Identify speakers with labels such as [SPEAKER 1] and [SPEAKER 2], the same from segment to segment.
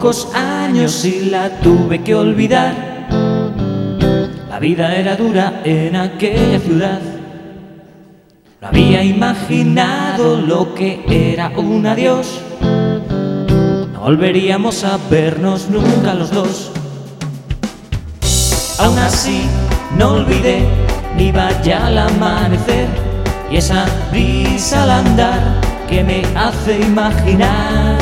[SPEAKER 1] pocos años y la tuve que olvidar. La vida era dura en aquella ciudad. No había imaginado lo que era un adiós. No volveríamos a vernos nunca los dos. Aún así no olvidé ni vaya al amanecer y esa brisa al andar que me hace imaginar.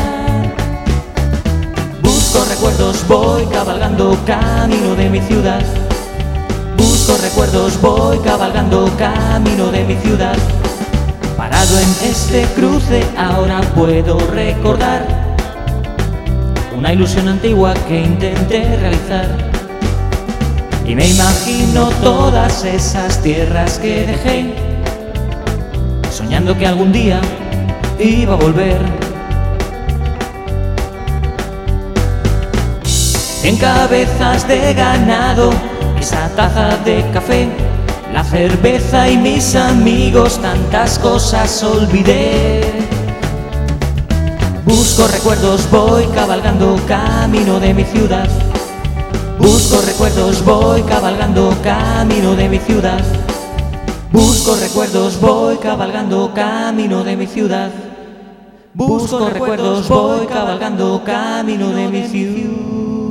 [SPEAKER 1] Busco recuerdos, voy cabalgando camino de mi ciudad. Busco recuerdos, voy cabalgando camino de mi ciudad. Parado en este cruce ahora puedo recordar una ilusión antigua que intenté realizar. Y me imagino todas esas tierras que dejé, soñando que algún día iba a volver. En cabezas de ganado, esa taza de café, la cerveza y mis amigos, tantas cosas olvidé. Busco recuerdos, voy cabalgando camino de mi ciudad. Busco recuerdos, voy cabalgando camino de mi ciudad. Busco recuerdos, voy cabalgando camino de mi ciudad. Busco recuerdos, voy cabalgando camino de mi ciudad.